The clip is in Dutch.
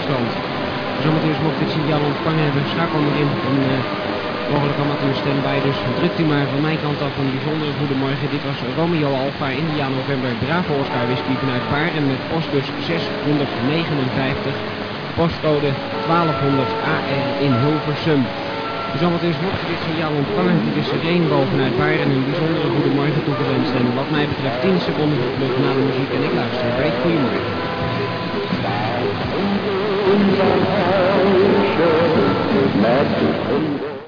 Friesland. Zometeen mocht dit signaal ontvangen hebben, schakel erin en mogelijk allemaal uw stem bij. Dus drukt u maar van mijn kant af een bijzondere goedemorgen. Dit was Romeo Alpha India November Bravo Oscar Whisky vanuit Baren met postbus 659, postcode 1200 AR in Hilversum. Zometeen mocht u dit signaal ontvangen. Dit is Rainbow vanuit Baren een bijzondere goedemorgen toegewenst. En wat mij betreft 10 seconden voor vlucht na de muziek en ik luister. Break, goedemorgen. Unser Herrscher,